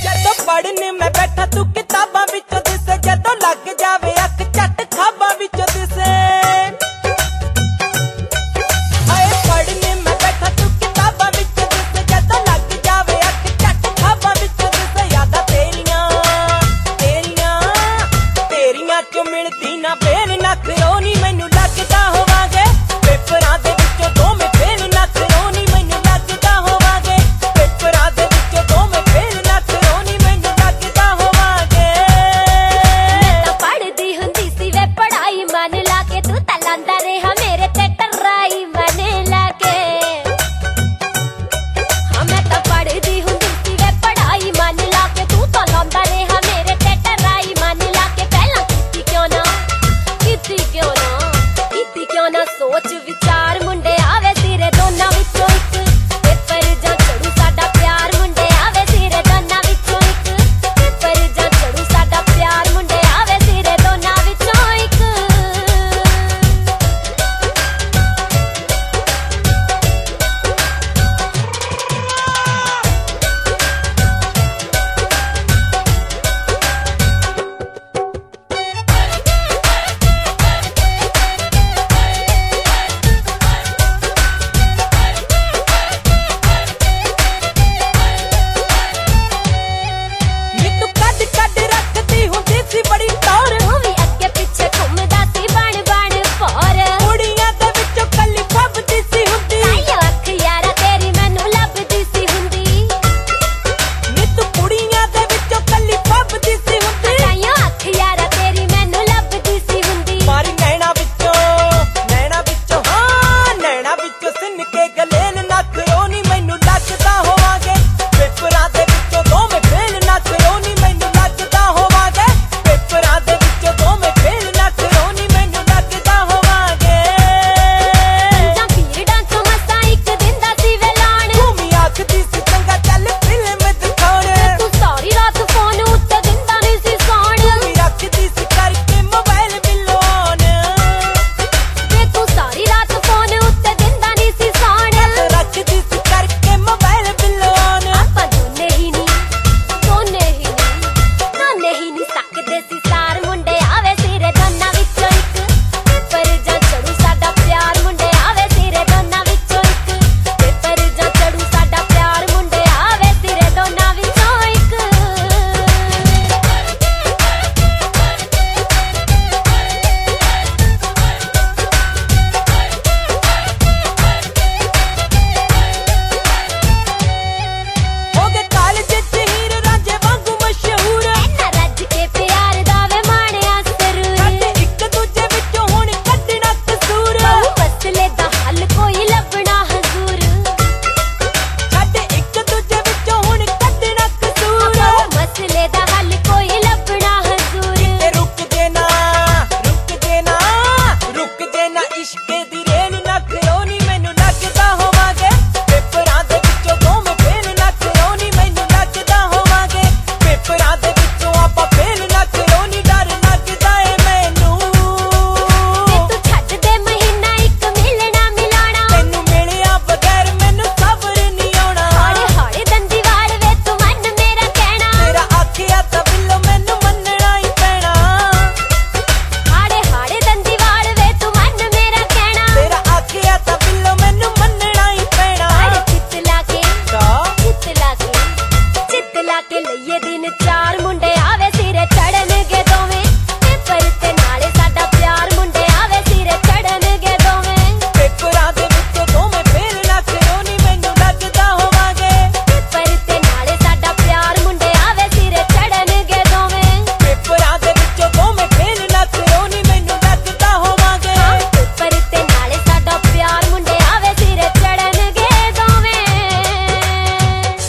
ਜਦੋਂ ਪੜ੍ਹਨ ਮੈਂ ਬੈਠਾ ਤੂੰ ਕਿਤਾਬਾਂ ਵਿੱਚੋਂ ਦਿਸੇ, ਜਦੋਂ ਲੱਗ ਜਾਵੇ ਅੱਖ ਝੱਟ ਖਾਬਾਂ ਵਿੱਚੋਂ ਦਿਸੇ। ਹਾਏ ਪੜ੍ਹਨ ਮੈਂ ਬੈਠਾ ਤੂੰ ਕਿਤਾਬਾਂ ਵਿੱਚੋਂ ਦਿਸੇ, ਜਦੋਂ ਲੱਗ ਜਾਵੇ ਅੱਖ ਝੱਟ ਖਾਬਾਂ ਵਿੱਚੋਂ ਦਿਸੇ। ਯਾਦਾਂ ਤੇਰੀਆਂ ਚੋਂ ਮਿਲਦੀ ਨਾ ਬੇਨ ਨਾ ਖਰੋਣੀ, ਮੈਨੂੰ ਲੱਗਦਾ ਹੋਵਾਂਗੇ ਪੇਪਰਾਂ ਦੇ ਵਿੱਚੋਂ ਦੋਵੇਂ ਫੇਲ ਨਾ ਖਰੋਣੀ, ਮੈਨੂੰ ਲੱਗਦਾ ਹੋਵਾਂਗੇ ਪੇਪਰਾਂ ਦੇ ਵਿੱਚੋਂ ਦੋਵੇਂ ਫੇਲ ਨਾ ਖਰੋਣੀ, ਮੈਨੂੰ ਲੱਗਦਾ ਹੋਵਾਂਗੇ। ਮੈਂ ਤਾਂ ਪੜ੍ਹਦੀ ਹੁੰਦੀ ਸੀ ਵੇ ਪੜ੍ਹਾਈ ਮਨ ਲਾ ਕੇ, ਤੂੰ ਤਾਂ ਲਾਂਦਾ ਰਿਹਾ ਮੇਰੇ ਤੇ ਟਰਾਈ ਮਨ ਲਾ ਕੇ। ਹਾਂ ਮੈਂ ਤਾਂ ਪੜ੍ਹਦੀ ਹੁੰਦੀ ਸੀ ਵੇ ਪੜ੍ਹਾਈ ਮਨ ਲਾ ਕੇ, ਤੂੰ ਤਾਂ ਲਾਂਦਾ ਰਿਹਾ ਮੇਰੇ ਤੇ ਟਰਾਈ ਮਨ ਲਾ ਕੇ। ਪਹਿਲਾਂ ਕੀਤੀ ਕਿਉਂ ਨਾ ਸੋਚ ਵਿਚਾਰ, ਮੁੰਡੇ ਆਵੇ ਸਿਰੇ ਦੋਨਾਂ ਵਿੱਚੋਂ ਇੱਕ, ਪੇਪਰ ਜਾਂ ਚੜੂ ਸਾਡਾ ਪਿਆਰ। ਮੁੰਡੇ ਆਵੇ ਸਿਰੇ ਦੋਨਾਂ ਵਿੱਚੋਂ ਇੱਕ, ਪੇਪਰ ਜਾਂ ਚੜੂ ਸਾਡਾ ਪਿਆਰ। ਮੁੰਡੇ ਆਵੇ ਸਿਰੇ ਦੋਨਾਂ ਵਿੱਚੋਂ ਇੱਕ। ਬੜੀ ਟੌਰ ਤੂੰ ਵੀ ਅੱਗੇ ਪਿੱਛੇ ਘੁੰਮਦਾ ਸੀ ਬਣ ਭੌਰ, ਕੁੜੀਆਂ ਦੇ ਵਿੱਚੋਂ ਕੱਲੀ ਫੱਬਦੀ ਸੀ ਹੁੰਦੀ। ਤਾਈਓ ਅੱਖ ਯਾਰਾ ਤੇਰੀ ਮੈਨੂੰ ਲੱਭਦੀ ਸੀ ਹੁੰਦੀ, ਨੀ ਤੂੰ ਕੁੜੀਆਂ ਦੇ ਵਿੱਚੋਂ ਕੱਲੀ ਫੱਬਦੀ ਸੀ ਹੁੰਦੀ। ਤਾਈਓ ਅੱਖ ਯਾਰਾ ਤੇਰੀ ਮੈਨੂੰ ਲੱਭਦੀ ਸੀ ਹੁੰਦੀ। ਮਾਰੀ ਨੈਣਾ ਵਿੱਚੋਂ ਹਾਂ ਨੈਣਾ ਵਿੱਚੋਂ ਸਿੰਨ ਕੇ ਗਲੇਲ ਨਾ ਖਰੋਣੀ, ਮੈਨੂੰ ਲੱਗਦਾ ਹੋਵਾਂਗੇ ਪੇਪਰਾਂ ਦੇ ਵਿੱਚੋਂ ਦੋਵੇਂ ਫੇਲ ਨਾ ਖਰੋਣੀ, ਮੈਨੂੰ ਲੱਗਦਾ ਹੋਵਾਂਗੇ ਪੇਪਰਾਂ ਦੇ ਵਿੱਚੋਂ ਦੋਵੇਂ ਫੇਲ ਨਾ ਖਰੋਣੀ, ਮੈਨੂੰ ਲੱਗਦਾ ਹੋਵਾਂਗੇ। ਜਾਂ ਪੀੜਾਂ ਚੋਂ ਮਸਾਂ ਇੱਕ ਦਿਨ ਦਾ ਸੀ ਵੇ ਲਾਉਣ, ਭੂਮੀ ਆਖਦੀ ਸੀ ਚੰਗਾ ਚੱਲ ਫਿਲਮ ਦਿਖਾਉਣ, ਤੂੰ ਸਾਰੀ ਰਾਤ ਫੋਨ ਉੱਤੇ ਦਿੰਦਾ ਨਹੀਂ ਸੀ ਸੌਣ। ਭੂਮੀ ਰੱਖਦੀ ਸੀ ਕਰਕੇ ਮੋਬਾਈਲ ਬਿਲੋਨ, ਵੇ ਤੂੰ ਸਾਰੀ ਰਾਤ ਫੋਨ ਉੱਤੇ ਦਿੰਦਾ ਨਹੀਂ ਸੀ ਸੌਣ। ਰੱਖਦੀ ਸੀ ਕਰਕੇ ਮੋਬਾਈਲ ਬਿਲੋਨ। ਆਪਾਂ ਦੋਨੇ ਹੀ ਨਹੀਂ ਸਕਦੇ ਸੀ ਸਾਰ। ਮੁੰਡੇ ਆਵੇ ਸਿਰੇ ਦੋਨਾਂ ਵਿੱਚੋਂ ਇੱਕ, ਪੇਪਰ ਜਾਂ ਚੜੂ ਸਾਡਾ ਪਿਆਰ। ਮੁੰਡੇ ਆਵੇ ਸਿਰੇ ਦੋਨਾਂ ਵਿੱਚੋਂ ਇੱਕ, ਪੇਪਰ ਜਾਂ ਚੜੂ ਸਾਡਾ ਪਿਆਰ। ਮੁੰਡੇ ਆਵੇ ਸਿਰੇ ਦੋਨਾਂ ਵਿੱਚੋਂ ਇੱਕ। ਹੋ ਗਏ ਕਾਲਜ ਚ ਹੀਰ ਰਾਂਝੇ ਵਾਂਗੂ ਮਸ਼ਹੂਰ, ਇਹਨਾਂ ਰੱਜ ਕੇ ਪਿਆਰ ਦਾ ਵੇ ਮਾਣਿਆ ਸਰੂਰ। ਸਾਡੇ ਇੱਕ ਦੂਜੇ ਵਿੱਚੋਂ ਹੁਣ ਕੱਢਣਾ ਕਸੂਰ, ਬਹੁ ਮਸਲੇ ਦਾ ਹੱਲ ਕੋਈ ਲੱਭਣਾ ਹਜ਼ੂਰ। ਸਾਡੇ ਇੱਕ ਦੂਜੇ ਵਿੱਚੋਂ ਹੁਣ ਕੱਢਣਾ ਕਸੂਰ। ਬਹੁ ਮਸਲੇ ਦਾ ਹੱਲ ਕੋਈ ਲੱਭਣਾ ਹਜ਼ੂਰ। ਤੇ ਰੁਕ ਜੇ ਨਾ ਇਸ਼ਕੇ ਦੀ ਰੇਲ ਨਾ ਖਰੋਣੀ, ਮੈਨੂੰ ਲੱਗਦਾ ਹੋਵਾਂਗੇ ਪੇਪਰਾਂ ਦੇ ਵਿੱਚੋਂ ਦੋਵੇਂ ਫੇਲ ਨਾ ਖਰੋਣੀ, ਮੈਨੂੰ ਲੱਗਦਾ ਹੋਵਾਂਗੇ ਪੇਪਰਾਂ ਦੇ ਵਿੱਚੋਂ ਆਪਾਂ ਫੇਲ ਨਾ ਖਰੋਣੀ। ਡਰ ਲੱਗਦਾ ਏ ਮੈਨੂੰ ਤੇ ਤੂੰ ਛੱਡ ਦੇ ਮਹੀਨਾ ਇੱਕ ਮਿਲਣਾ ਮਿਲਾਉਣਾ, ਤੈਨੂੰ ਮਿਲਿਆ ਬਗੈਰ ਮੈਨੂੰ ਸਬਰ ਨਹੀਂ ਆਉਣਾ। ਹੌਲੇ ਹੌਲੇ ਦੰਦੀ ਵਾੜ ਵੇ ਤੂੰ ਮੰਨ ਮੇਰਾ ਕਹਿਣਾ, ਤੇਰਾ ਆਖਿਆ ਤਾਂ ਬਿੱਲੋ ਮੈਨੂੰ ਮੰਨਣਾ ਹੀ ਪੈਣਾ। ਹਾੜੇ ਹਾੜੇ ਦੰਦੀ ਵਾੜ ਵੇ ਤੂੰ ਮੰਨ ਮੇਰਾ ਕਹਿਣਾ। ਤੇਰਾ ਆਖਿਆ ਤਾਂ ਬਿੱਲੋ ਮੈਨੂੰ ਮੰਨਣਾ ਹੀ ਪੈਣਾ। ਹਾੜੇ ਚਿੱਤ ਲਾ ਕੇ ਲਈਏ ਦਿਨ ਚਾਰ।